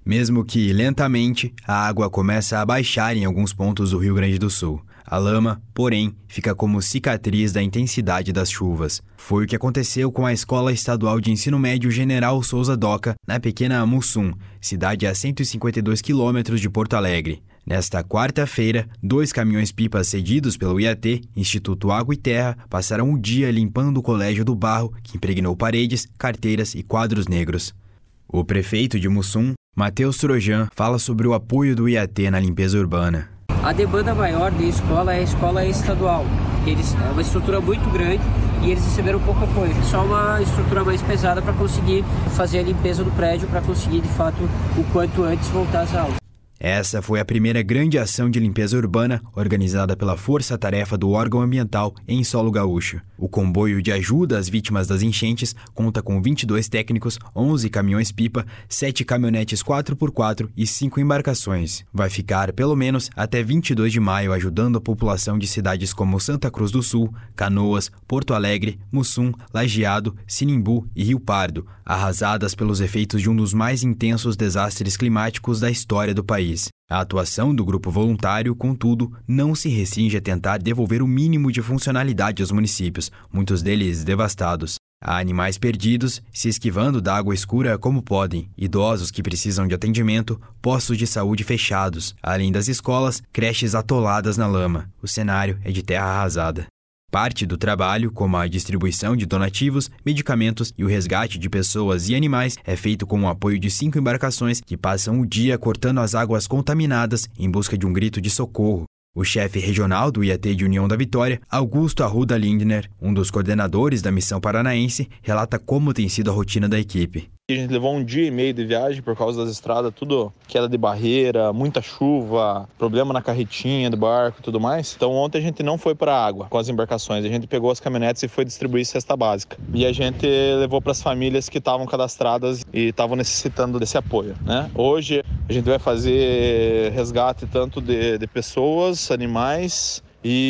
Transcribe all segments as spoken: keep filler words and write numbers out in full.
Mesmo que lentamente, a água começa a baixar em alguns pontos do Rio Grande do Sul. A lama, porém, fica como cicatriz da intensidade das chuvas. Foi o que aconteceu com a Escola Estadual de Ensino Médio General Souza Doca, na pequena Mussum, cidade a cento e cinquenta e dois quilômetros de Porto Alegre. Nesta quarta-feira, dois caminhões-pipas cedidos pelo I A T, Instituto Água e Terra, passaram o dia limpando o colégio do barro, que impregnou paredes, carteiras e quadros negros. O prefeito de Mussum, Matheus Trojan, fala sobre o apoio do I A T na limpeza urbana. A demanda maior da escola é a escola estadual. Eles, é uma estrutura muito grande e eles receberam pouco apoio. Só uma estrutura mais pesada para conseguir fazer a limpeza do prédio, para conseguir, de fato, o quanto antes voltar às aulas. Essa foi a primeira grande ação de limpeza urbana organizada pela Força Tarefa do Órgão Ambiental em solo gaúcho. O comboio de ajuda às vítimas das enchentes conta com vinte e dois técnicos, onze caminhões-pipa, sete caminhonetes quatro por quatro e cinco embarcações. Vai ficar, pelo menos, até vinte e dois de maio ajudando a população de cidades como Santa Cruz do Sul, Canoas, Porto Alegre, Mussum, Lajeado, Sinimbu e Rio Pardo, arrasadas pelos efeitos de um dos mais intensos desastres climáticos da história do país. A atuação do grupo voluntário, contudo, não se restringe a tentar devolver o mínimo de funcionalidade aos municípios, muitos deles devastados. Há animais perdidos, se esquivando da água escura como podem, idosos que precisam de atendimento, postos de saúde fechados, além das escolas, creches atoladas na lama. O cenário é de terra arrasada. Parte do trabalho, como a distribuição de donativos, medicamentos e o resgate de pessoas e animais, é feito com o apoio de cinco embarcações que passam o dia cortando as águas contaminadas em busca de um grito de socorro. O chefe regional do I A T de União da Vitória, Augusto Arruda Lindner, um dos coordenadores da missão paranaense, relata como tem sido a rotina da equipe. A gente levou um dia e meio de viagem por causa das estradas, tudo queda de barreira, muita chuva, problema na carretinha do barco e tudo mais. Então ontem a gente não foi para a água com as embarcações, a gente pegou as caminhonetes e foi distribuir cesta básica. E a gente levou para as famílias que estavam cadastradas e estavam necessitando desse apoio, né? Hoje a gente vai fazer resgate tanto de, de pessoas, animais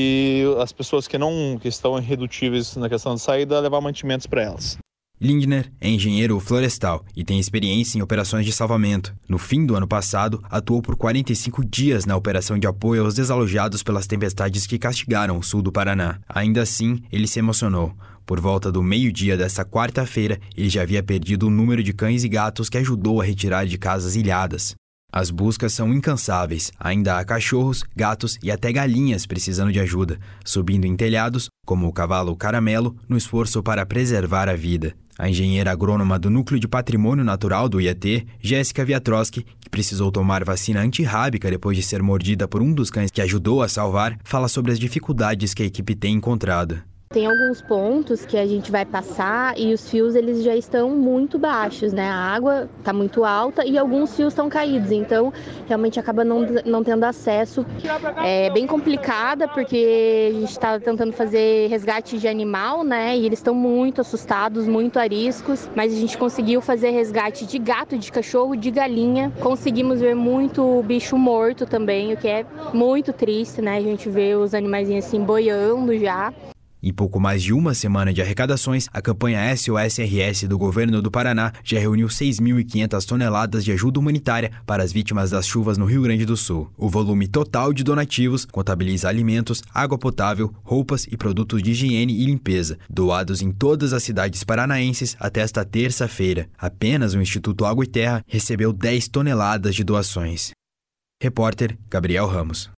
e as pessoas que não que estão irredutíveis na questão de saída, levar mantimentos para elas. Lindner é engenheiro florestal e tem experiência em operações de salvamento. No fim do ano passado, atuou por quarenta e cinco dias na operação de apoio aos desalojados pelas tempestades que castigaram o sul do Paraná. Ainda assim, ele se emocionou. Por volta do meio-dia desta quarta-feira, ele já havia perdido o número de cães e gatos que ajudou a retirar de casas ilhadas. As buscas são incansáveis. Ainda há cachorros, gatos e até galinhas precisando de ajuda, subindo em telhados, como o cavalo Caramelo, no esforço para preservar a vida. A engenheira agrônoma do Núcleo de Patrimônio Natural do I A T, Jéssica Viatroski, que precisou tomar vacina antirrábica depois de ser mordida por um dos cães que ajudou a salvar, fala sobre as dificuldades que a equipe tem encontrado. Tem alguns pontos que a gente vai passar e os fios eles já estão muito baixos, né? A água está muito alta e alguns fios estão caídos, então realmente acaba não, não tendo acesso. É bem complicada porque a gente está tentando fazer resgate de animal, né? E eles estão muito assustados, muito ariscos, mas a gente conseguiu fazer resgate de gato, de cachorro, de galinha. Conseguimos ver muito bicho morto também, o que é muito triste, né? A gente vê os animaizinhos assim boiando já. Em pouco mais de uma semana de arrecadações, a campanha S O S R S do governo do Paraná já reuniu seis mil e quinhentas toneladas de ajuda humanitária para as vítimas das chuvas no Rio Grande do Sul. O volume total de donativos contabiliza alimentos, água potável, roupas e produtos de higiene e limpeza, doados em todas as cidades paranaenses até esta terça-feira. Apenas o Instituto Água e Terra recebeu dez toneladas de doações. Repórter Gabriel Ramos.